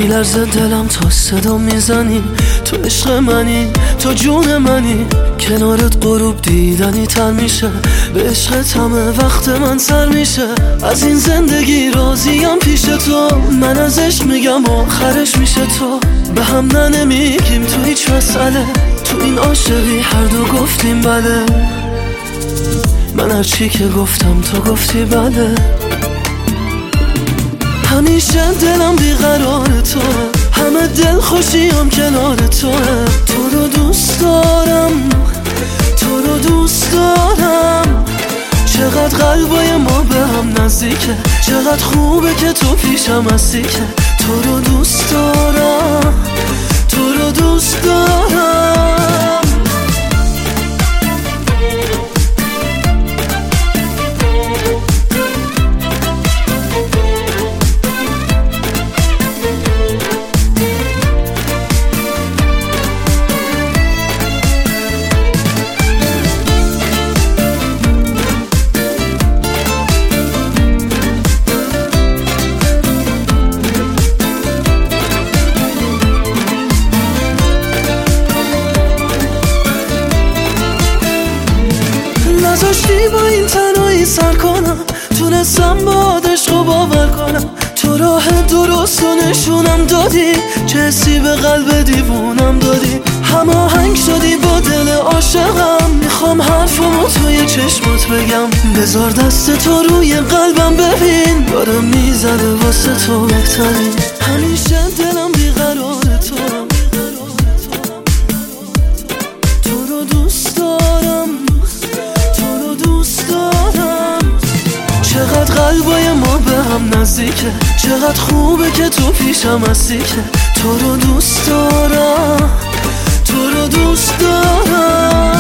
میلرزه دلم تا صدا میزنی، تو عشق منی، تو جون منی. کنارت غروب دیدنی تر میشه، به عشقت همه وقت من سر میشه. از این زندگی راضیم پیش تو، من از عشق میگم آخرش میشه تو. به هم نمیگیم تو هیچ مسئله، تو این عاشقی هر دو گفتیم بله. من هر چی که گفتم تو گفتی بله. همیشه دلم بیقرار تو، همه دل خوشیم کنار تو. تو رو دوست دارم، تو رو دوست دارم. چقدر قلبای ما به هم نزدیکه، چقدر خوبه که تو پیشم هستی که. تو رو دوست دارم، تو رو دوست دارم. نذاشتی با این تنهایی سر کنم، تونستم با عشق و باور کنم. تو راه درست و نشونم دادی، چه حسی به قلب دیوونم دادی. هماهنگ شدی با دل عاشقم، میخوام حرفمو توی چشمات بگم. بذار دست تو روی قلبم ببین، داره میزنه واسه تو بهترین. همیشه دلم بیقرار تو، تو رو دوست دارم، تو رو دوست دارم. چقدر قلبای ما به هم نزدیکه، چقدر خوبه که تو پیشم هستی که. تو رو دوست دارم، تو رو دوست دارم.